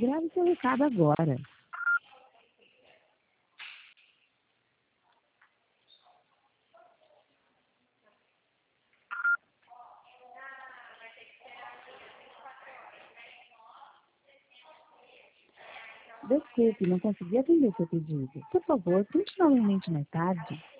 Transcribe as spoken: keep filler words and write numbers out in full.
Grave seu recado agora. Desculpe, não consegui atender seu pedido. Por favor, tente novamente mais tarde.